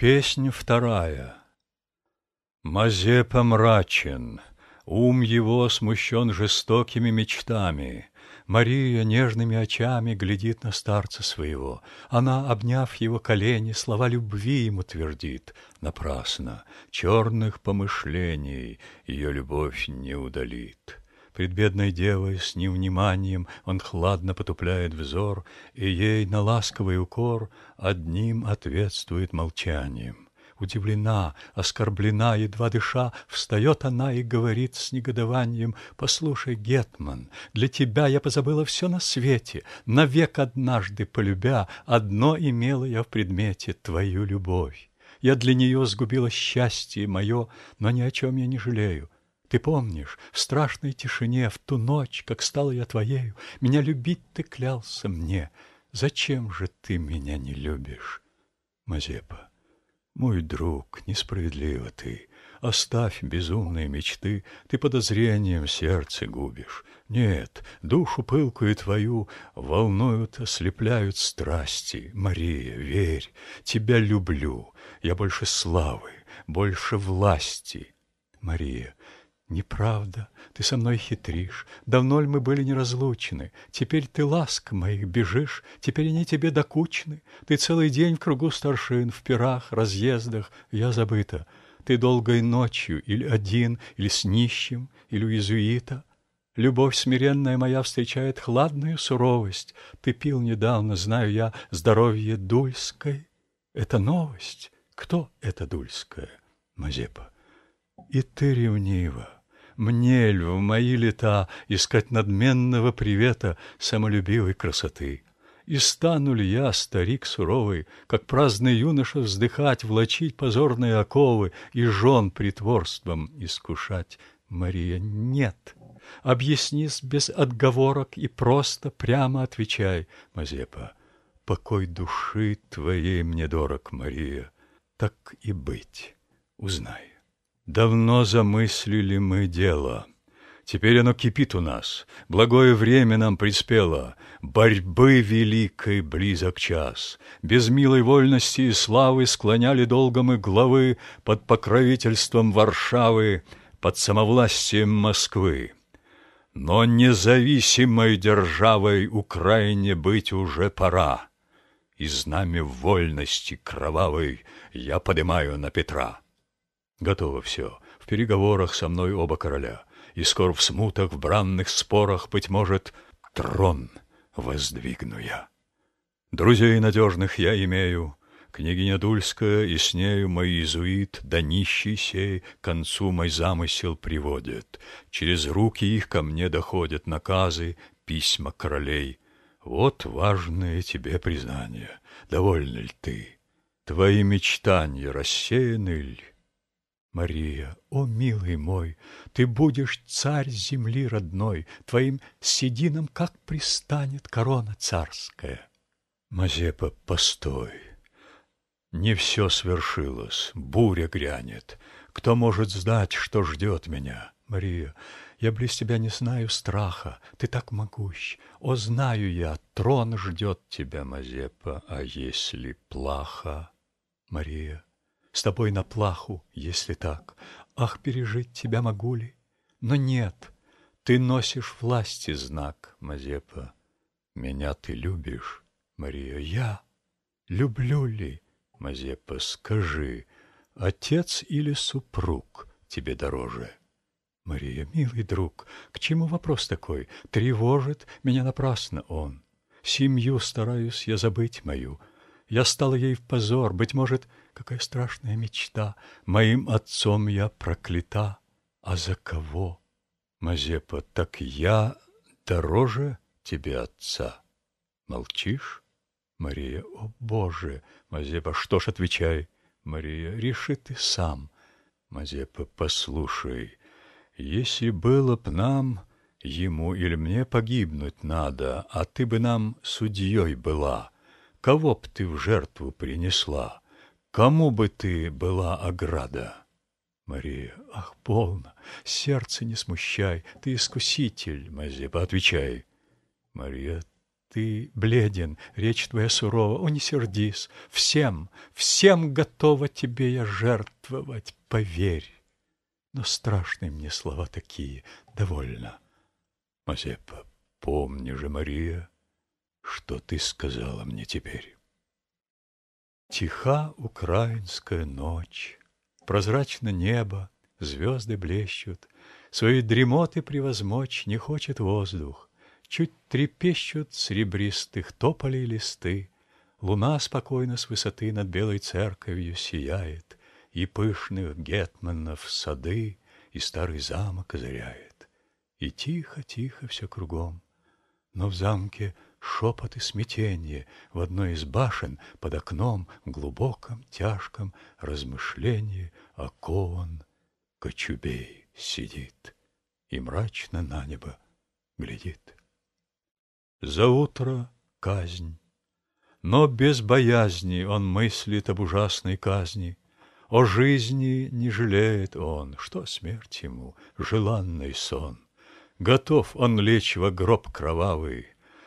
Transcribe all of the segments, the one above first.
Песнь вторая. Мазепа мрачен, ум его смущен жестокими мечтами. Мария нежными очами глядит на старца своего. Она, обняв его колени, слова любви ему твердит. Напрасно, черных помышлений ее любовь не удалит. Пред бедной девой с невниманием он хладно потупляет взор, и ей на ласковый укор одним ответствует молчанием. Удивлена, оскорблена, едва дыша, встает она и говорит с негодованием: «Послушай, гетман, для тебя я позабыла все на свете, навек однажды полюбя, одно имела я в предмете — твою любовь. Я для нее сгубила счастье мое, но ни о чем я не жалею. Ты помнишь, в страшной тишине, в ту ночь, как стала я твоею, меня любить ты клялся мне. Зачем же ты меня не любишь?» Мазепа. Мой друг, несправедливо ты. Оставь безумные мечты, ты подозрением сердце губишь. Нет, душу пылкую твою волнуют, ослепляют страсти. Мария, верь, тебя люблю, я больше славы, больше власти. Мария. Неправда, ты со мной хитришь. Давно ль мы были неразлучны? Теперь ты ласк моих бежишь, теперь они тебе докучны. Ты целый день в кругу старшин, в пирах, разъездах, я забыта. Ты долгой ночью или один, или с нищим, или у иезуита. Любовь смиренная моя встречает хладную суровость. Ты пил недавно, знаю я, здоровье Дульской. Это новость. Кто это Дульская? Мазепа. И ты ревнива. Мне ль в мои лета искать надменного привета самолюбивой красоты? И стану ли я, старик суровый, как праздный юноша, вздыхать, влачить позорные оковы и жен притворством искушать? Мария, нет. Объяснись без отговорок и просто прямо отвечай. Мазепа, покой души твоей мне дорог, Мария. Так и быть, узнай. Давно замыслили мы дело, теперь оно кипит у нас, благое время нам приспело, борьбы великой близок час. Без милой вольности и славы склоняли долго мы главы под покровительством Варшавы, под самовластием Москвы. Но независимой державой Украине быть уже пора, и знамя вольности кровавой я подымаю на Петра. Готово все, в переговорах со мной оба короля, и скоро в смутах, в бранных спорах, быть может, трон воздвигну я. Друзей надежных я имею, княгиня Дульская, и с нею мой иезуит, да нищий сей к концу мой замысел приводит. Через руки их ко мне доходят наказы, письма королей. Вот важное тебе признание. Довольна ли ты? Твои мечтания рассеяны ли? Мария, о, милый мой, ты будешь царь земли родной, твоим сединам как пристанет корона царская. Мазепа, постой. Не все свершилось, буря грянет. Кто может знать, что ждет меня? Мария, я близ тебя не знаю страха, ты так могущ. О, знаю я, трон ждет тебя, Мазепа, а если плаха? Мария, с тобой на плаху, если так. Ах, пережить тебя могу ли? Но нет, ты носишь власти знак, Мазепа. Меня ты любишь, Мария, я люблю ли? Мазепа, скажи, отец или супруг тебе дороже? Мария, милый друг, к чему вопрос такой? Тревожит меня напрасно он. Семью стараюсь я забыть мою. Я стала ей в позор, быть может, какая страшная мечта. Моим отцом я проклята. А за кого? Мазепа, так я дороже тебе отца. Молчишь? Мария, о, Боже! Мазепа, что ж, отвечай. Мария, реши ты сам. Мазепа, послушай, если было б нам, ему или мне погибнуть надо, а ты бы нам судьей была, кого б ты в жертву принесла? Кому бы ты была ограда? Мария, ах, полно, сердце не смущай, ты искуситель, Мазепа, отвечай. Мария, ты бледен, речь твоя сурова. О, не сердись, всем готова тебе я жертвовать, поверь. Но страшные мне слова такие, довольно. Мазепа, помни же, Мария, что ты сказала мне теперь. Тиха украинская ночь, прозрачно небо, звезды блещут, своей дремоты превозмочь не хочет воздух. Чуть трепещут серебристых тополей листы, луна спокойно с высоты над белой церковью сияет, и пышных гетманов сады, и старый замок озаряет. И тихо-тихо все кругом, но в замке шепот и смятенье, в одной из башен под окном в глубоком тяжком размышлении окован Кочубей сидит и мрачно на небо глядит. За утро казнь, но без боязни он мыслит об ужасной казни. О жизни не жалеет он, что смерть ему, желанный сон. Готов он лечь во гроб кровавый,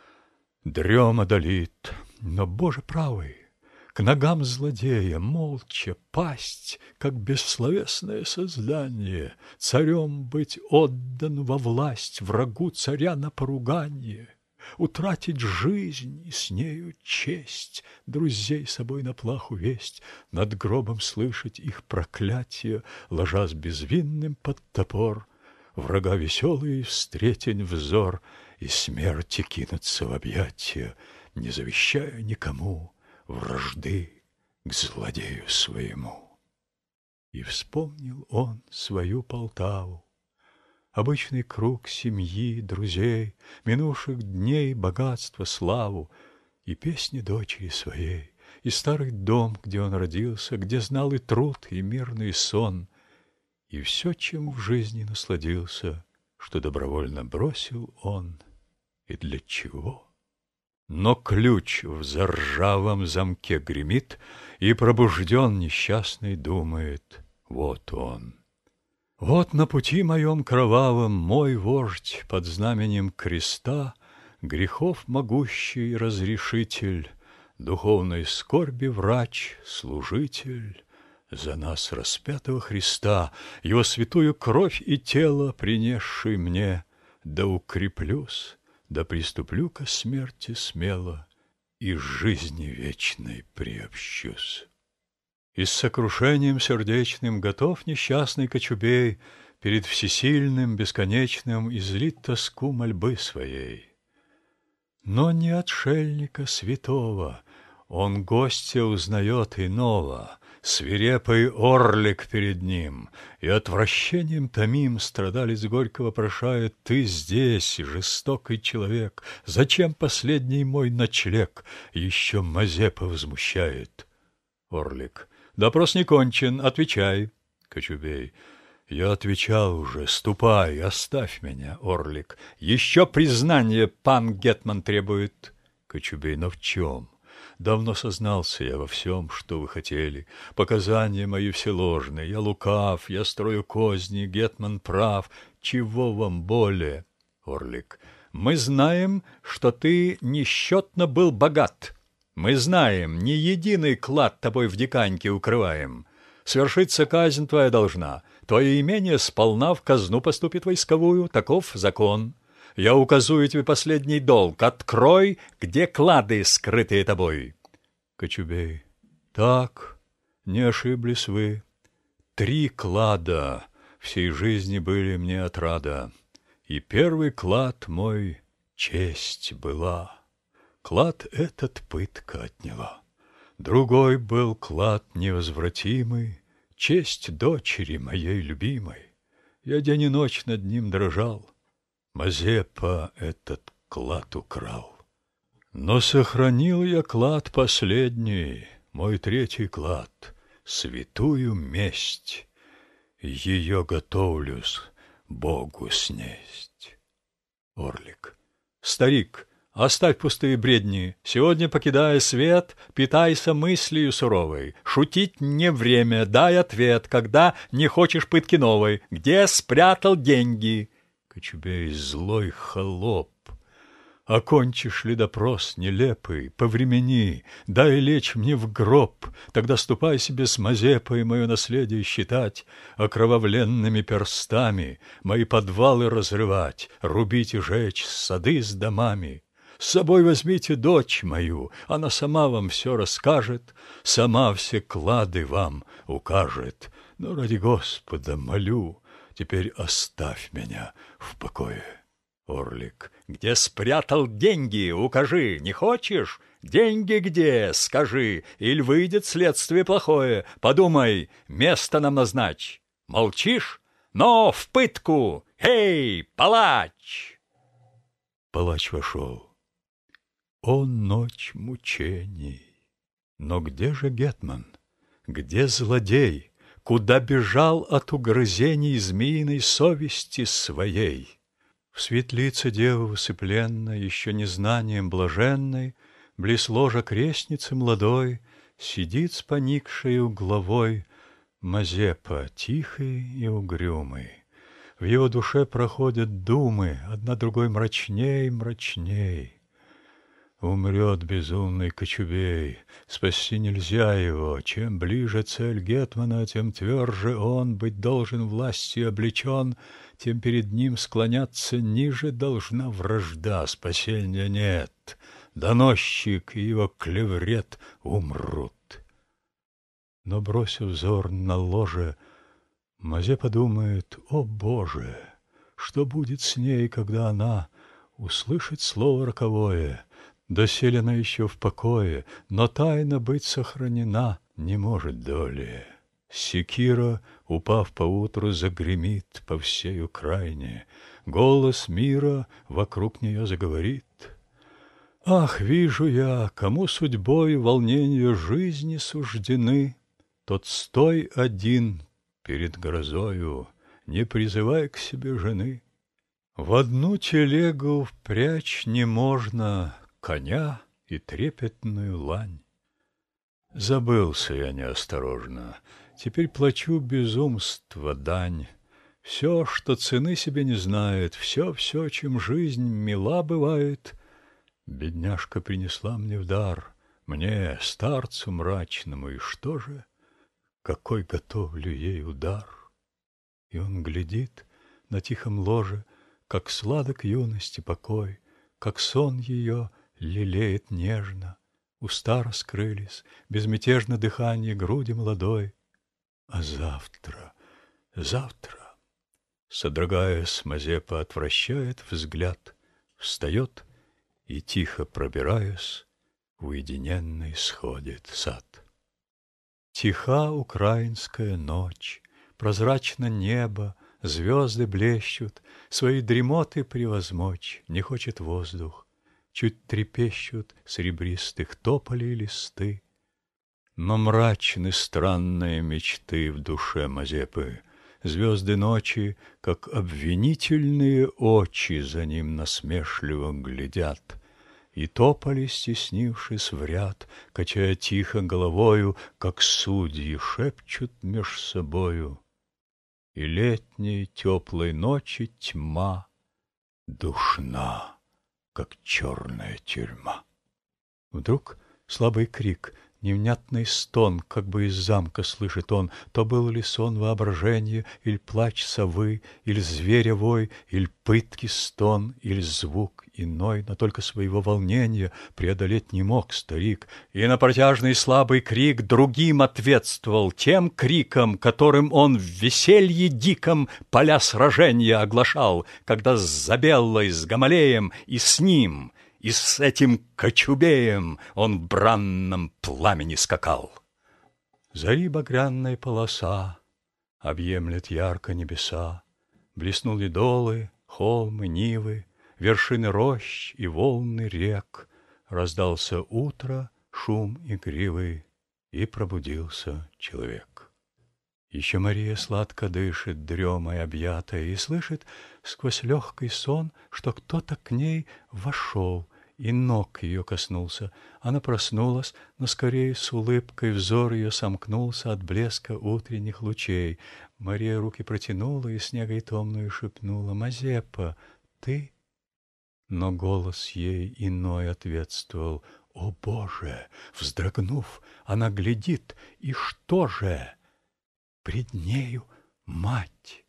дрем одолит, но, Боже правый, к ногам злодея молча пасть, как бессловесное создание, царем быть отдан во власть врагу царя на поруганье, утратить жизнь и с нею честь, друзей собой на плаху весть, над гробом слышать их проклятие, ложась безвинным под топор, врага веселый встретень взор и смерти кинуться в объятия, не завещая никому вражды к злодею своему. И вспомнил он свою Полтаву, обычный круг семьи, друзей, минувших дней богатство, славу, и песни дочери своей, и старый дом, где он родился, где знал и труд, и мирный сон, и все, чем в жизни насладился, что добровольно бросил он, и для чего. Но ключ в заржавом замке гремит, и пробужден несчастный думает: вот он. Вот на пути моем кровавом мой вождь под знаменем креста, грехов могущий разрешитель, духовной скорби врач, служитель, за нас распятого Христа, его святую кровь и тело принесший мне, да укреплюсь, да приступлю ко смерти смело и жизни вечной приобщусь. И с сокрушением сердечным готов несчастный Кочубей перед всесильным, бесконечным излить тоску мольбы своей. Но не отшельника святого он гостя узнает иного, свирепый орлик перед ним, и отвращением томим страдалец горького прошает: ты здесь, жестокий человек, зачем последний мой ночлег? Еще Мазепа возмущает. Орлик: допрос не кончен, отвечай. Кочубей: я отвечал уже, ступай, оставь меня. Орлик: еще признание пан гетман требует. Кочубей: но в чем? Давно сознался я во всем, что вы хотели. Показания мои все ложные, я лукав, я строю козни, гетман прав. Чего вам более? Орлик: мы знаем, что ты несчетно был богат. Мы знаем, ни единый клад тобой в диканьке укрываем. Свершиться казнь твоя должна. Твое имение сполна в казну поступит войсковую, таков закон. Я указую тебе последний долг. Открой, где клады, скрытые тобой. Кочубей: так, не ошиблись вы. 3 клада всей жизни были мне отрада, и первый клад мой честь была. Клад этот пытка отняла. Другой был клад невозвратимый, честь дочери моей любимой. Я день и ночь над ним дрожал. Мазепа этот клад украл. Но сохранил я клад последний, мой 3-й клад, святую месть. Ее готовлюсь Богу снесть. Орлик: старик, оставь пустые бредни. Сегодня, покидая свет, питайся мыслью суровой. Шутить не время, дай ответ, когда не хочешь пытки новой. Где спрятал деньги? Кочубей: злой холоп, Окончишь ли допрос нелепый, повремени, дай лечь мне в гроб, тогда ступай себе с Мазепой мое наследие считать, окровавленными перстами мои подвалы разрывать, рубить и жечь сады с домами. С собой возьмите дочь мою, она сама вам все расскажет, сама все клады вам укажет. Но ради Господа молю, теперь оставь меня в покое. Орлик. Где спрятал деньги, укажи, не хочешь? Деньги где, скажи, иль выйдет следствие плохое. Подумай, место нам назначь. Молчишь? Но в пытку! Эй, палач! Палач вошел. О, ночь мучений! Но где же гетман? Где злодей? Куда бежал от угрызений змеиной совести своей? В светлице девы усыпленной, еще незнанием блаженной, близ ложа крестницы молодой, сидит с поникшею главой Мазепа, тихий и угрюмый. В его душе проходят думы, одна другой мрачней, мрачней. Умрет безумный Кочубей, спасти нельзя его. Чем ближе цель гетмана, тем тверже он быть должен властью облечен, тем перед ним склоняться ниже должна вражда, спасения нет. Доносчик и его клеврет умрут. Но, бросив взор на ложе, Мазепа думает: о, Боже, что будет с ней, когда она услышит слово роковое? Доселе она еще в покое, но тайна быть сохранена не может доли. Секира, упав поутру, загремит по всей Украине. Голос мира вокруг нее заговорит. Ах, вижу я, кому судьбой волнения жизни суждены, тот стой один перед грозою, не призывай к себе жены. В одну телегу впрячь не можно коня и трепетную лань. Забылся я неосторожно, теперь плачу безумства дань. Все, что цены себе не знает, все, чем жизнь мила бывает, бедняжка принесла мне в дар, мне, старцу мрачному, и что же? Какой готовлю ей удар? И он глядит на тихом ложе, как сладок юности покой, как сон ее лелеет нежно, уста раскрылись, безмятежно дыхание груди молодой. А завтра, завтра, содрогаясь, Мазепа отвращает взгляд, встает и, тихо пробираясь, в уединенный сходит сад. Тиха украинская ночь, прозрачно небо, звезды блещут, свои дремоты превозмочь не хочет воздух. Чуть трепещут серебристых тополей листы. Но мрачны странные мечты в душе Мазепы. Звезды ночи, как обвинительные очи, за ним насмешливо глядят. И тополи, стеснившись в ряд, качая тихо головою, как судьи шепчут меж собою. И летней теплой ночи тьма душна, как черная тюрьма. Вдруг слабый крик, невнятный стон, как бы из замка слышит он. То был ли сон воображения, или плач совы, или зверя вой, или пытки стон, или звук иной, но только своего волнения преодолеть не мог старик, и на протяжный слабый крик другим ответствовал, тем криком, которым он в веселье диком поля сражения оглашал, когда с Забеллой, с Гамалеем и с ним, и с этим Кочубеем он в бранном пламени скакал. Зари багряная полоса объемлет ярко небеса, блеснули долы, холмы, нивы, вершины рощ и волны рек, раздался утро, шум игривый, и пробудился человек. Еще Мария сладко дышит, дремой объятая, и слышит сквозь легкий сон, что кто-то к ней вошел, и ног ее коснулся. Она проснулась, но скорее с улыбкой взор ее сомкнулся от блеска утренних лучей. Мария руки протянула и с негой томную шепнула: «Мазепа, ты?» Но голос ей иной ответствовал: «О, Боже!» Вздрогнув, она глядит, и что же? Пред нею мать.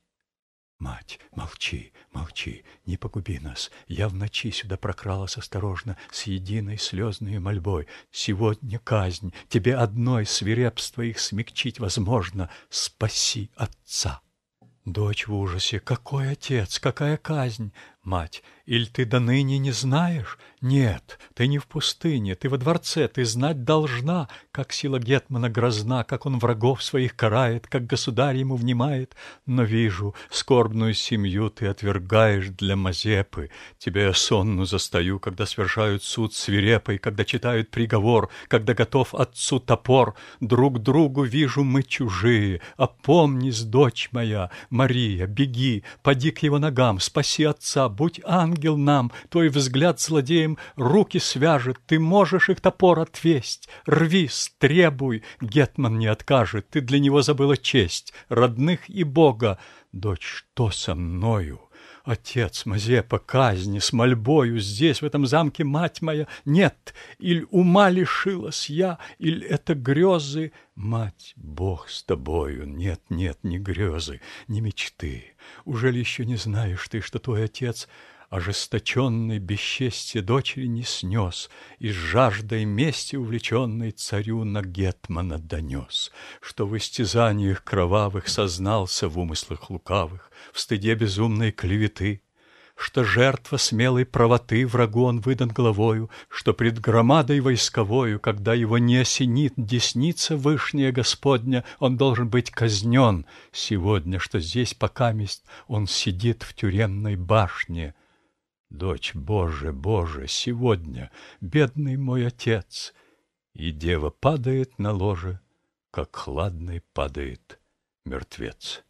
Мать, молчи, молчи, не погуби нас. Я в ночи сюда прокралась осторожно, с единой слезной мольбой. Сегодня казнь, тебе одной свирепство их смягчить возможно. Спаси отца. Дочь в ужасе: какой отец, какая казнь? Мать: иль ты до ныне не знаешь? Нет, ты не в пустыне, ты во дворце, ты знать должна, как сила гетмана грозна, как он врагов своих карает, как государь ему внимает. Но вижу, скорбную семью ты отвергаешь для Мазепы. Тебя я сонну застаю, когда свершают суд свирепый, когда читают приговор, когда готов отцу топор. Друг другу вижу мы чужие. Опомнись, дочь моя, Мария, беги, поди к его ногам, спаси отца, будь ангел нам, твой взгляд злодеям руки свяжет, ты можешь их топор отвесть. Рвись, требуй, гетман не откажет, ты для него забыла честь, родных и Бога. Дочь, что со мною? Отец, Мазепа, казни с мольбою, здесь, в этом замке, мать моя, нет, иль ума лишилась я, иль это грезы. Мать, Бог с тобою, нет, нет, не грезы, не мечты. Ужели еще не знаешь ты, что твой отец ожесточенный бесчестье дочери не снес и с жаждой мести увлеченной царю на гетмана донес, что в истязаниях кровавых сознался в умыслах лукавых, в стыде безумной клеветы, что жертва смелой правоты врагу он выдан головою, что пред громадой войсковою, когда его не осенит десница вышняя Господня, он должен быть казнен сегодня, что здесь покаместь он сидит в тюремной башне. Дочь, Боже, Боже, сегодня бедный мой отец. И дева падает на ложе, как хладный падает мертвец.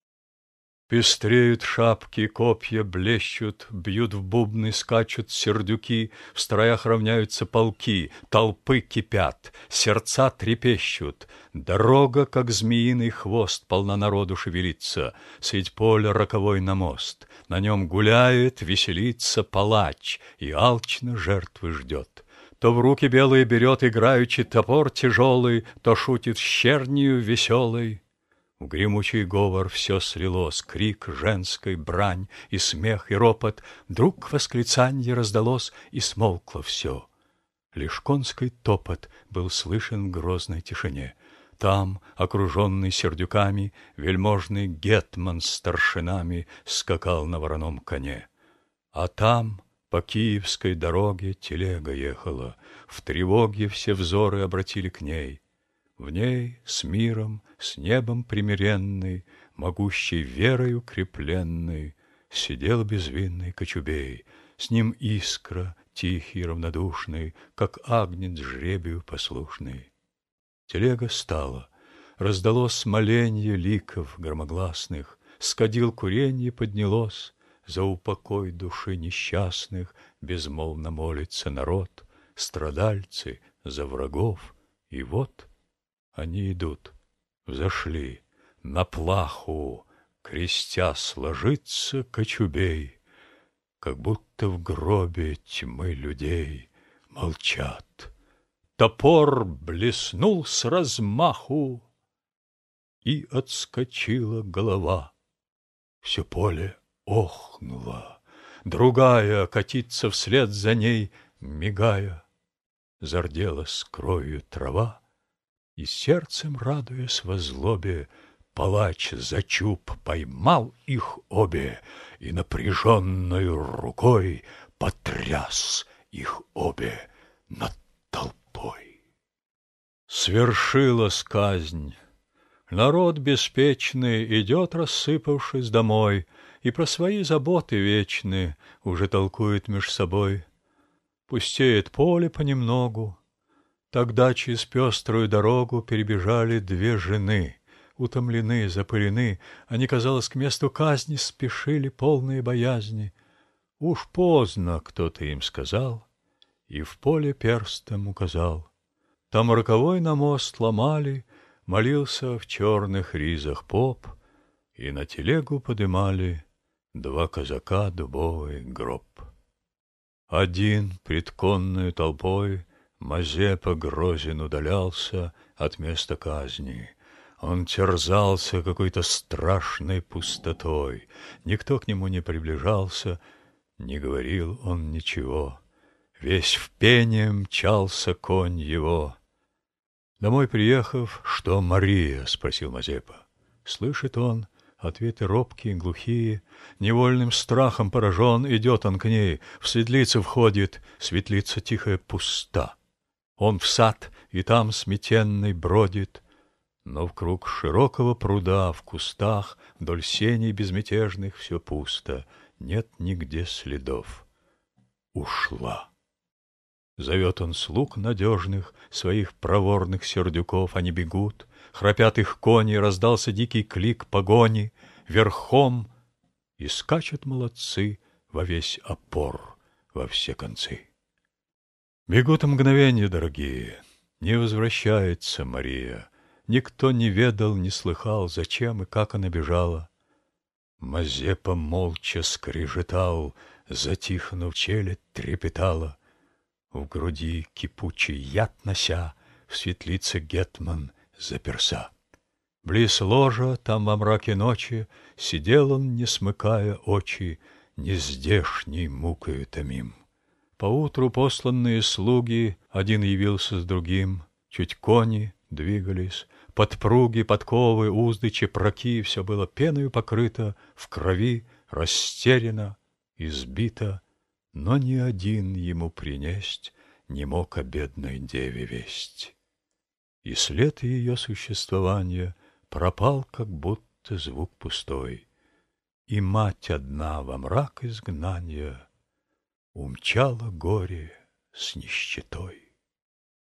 Пестреют шапки, копья блещут, бьют в бубны, скачут сердюки, в строях равняются полки, толпы кипят, сердца трепещут. Дорога, как змеиный хвост, полна народу шевелится, средь поля роковой на мост. На нем гуляет, веселится палач и алчно жертвы ждет. То в руки белые берет играючи топор тяжелый, то шутит с чернью веселой. В гремучий говор все слилось, крик, женской брань, и смех, и ропот. Вдруг восклицанье раздалось, и смолкло все. Лишь конский топот был слышен в грозной тишине. Там, окруженный сердюками, вельможный гетман с старшинами скакал на вороном коне. А там по киевской дороге телега ехала, в тревоге все взоры обратили к ней. В ней с миром, с небом примиренный, могущей верой укрепленный, сидел безвинный кочубей, с ним искра, тихий, равнодушный, как агнец жребию послушный. Телега стала, раздалось моленье ликов громогласных, с кадил куренье поднялось, за упокой души несчастных безмолвно молится народ, страдальцы за врагов, и вот они идут, взошли на плаху, крестя ложится кочубей, как будто в гробе тьмы людей молчат. Топор блеснул с размаху, и отскочила голова. Все поле охнуло, другая катится вслед за ней, мигая. Зардела с кровью трава, и сердцем, радуясь во злобе, палач за чуб поймал их обе и напряженною рукой потряс их обе над толпой. Свершилась казнь. Народ беспечный идет, рассыпавшись, домой, и про свои заботы вечные уже толкует меж собой. Пустеет поле понемногу. Тогда через пеструю дорогу перебежали две жены. Утомлены, запылены, они, казалось, к месту казни спешили, полные боязни. Уж поздно, кто-то им сказал, и в поле перстом указал. Там роковой на мост ломали, молился в черных ризах поп, и на телегу подымали два казака дубовый гроб. Один пред конною толпой Мазепа грозен удалялся от места казни. Он терзался какой-то страшной пустотой. Никто к нему не приближался, не говорил он ничего. Весь в пене мчался конь его. Домой приехав, что Мария? — спросил Мазепа. Слышит он, ответы робкие, глухие. Невольным страхом поражен, идет он к ней. В светлицу входит, светлица тихая пуста. Он в сад, и там сметенный бродит. Но вкруг широкого пруда, в кустах, вдоль сеней безмятежных все пусто. Нет нигде следов. Ушла. Зовет он слуг надежных, своих проворных сердюков, они бегут, храпят их кони, раздался дикий клик погони, верхом, и скачут молодцы во весь опор, во все концы. Бегут мгновенья, дорогие, не возвращается Мария, никто не ведал, не слыхал, зачем и как она бежала. Мазепа молча скрежетал, затихнув, челядь трепетала. В груди кипучий яд нося, в светлице гетман заперся. Близ ложа, там во мраке ночи, сидел он, не смыкая очи, нездешней мукою томим. Поутру посланные слуги, один явился с другим, чуть кони двигались, подпруги, подковы, узды, чепраки, все было пеною покрыто, в крови, растеряно, избито. Но ни один ему принесть не мог о бедной деве весть. И след ее существования пропал, как будто звук пустой, и мать одна во мрак изгнания умчала горе с нищетой.